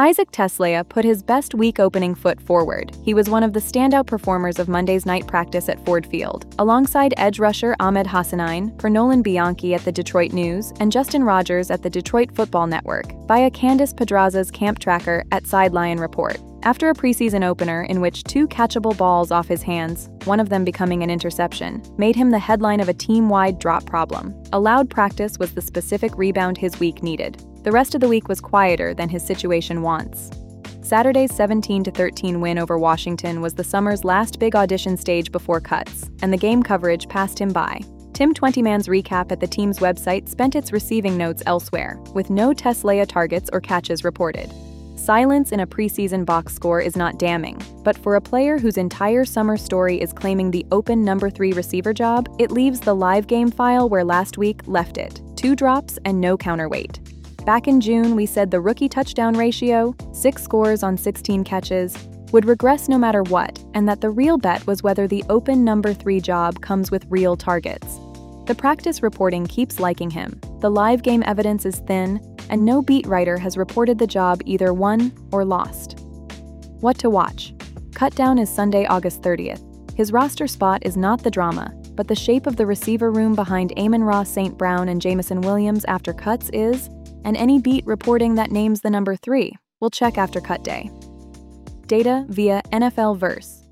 Isaac TeSlaya put his best week opening foot forward. He was one of the standout performers of Monday's night practice at Ford Field, alongside edge rusher Ahmed Hassanein for Nolan Bianchi at the Detroit News and Justin Rogers at the Detroit Football Network, via Candace Pedraza's camp tracker at Sideline Report. After a preseason opener in which 2 catchable balls off his hands, one of them becoming an interception, made him the headline of a team-wide drop problem, a loud practice was the specific rebound his week needed. The rest of the week was quieter than his situation wants. Saturday's 17-13 win over Washington was the summer's last big audition stage before cuts, and the game coverage passed him by. Tim Twentyman's recap at the team's website spent its receiving notes elsewhere, with no TeSlaya targets or catches reported. Silence in a preseason box score is not damning, but for a player whose entire summer story is claiming the open number 3 receiver job, it leaves the live game file where last week left it: 2 drops and no counterweight. Back in June, we said the rookie touchdown ratio, 6 scores on 16 catches, would regress no matter what, and that the real bet was whether the open number 3 job comes with real targets. The practice reporting keeps liking him, the live game evidence is thin, and no beat writer has reported the job either won or lost. What to watch? Cutdown is Sunday, August 30th. His roster spot is not the drama, but the shape of the receiver room behind Amon-Ra St. Brown and Jameson Williams after cuts is, and any beat reporting that names the number 3 will check after cut day. Data via NFL Verse.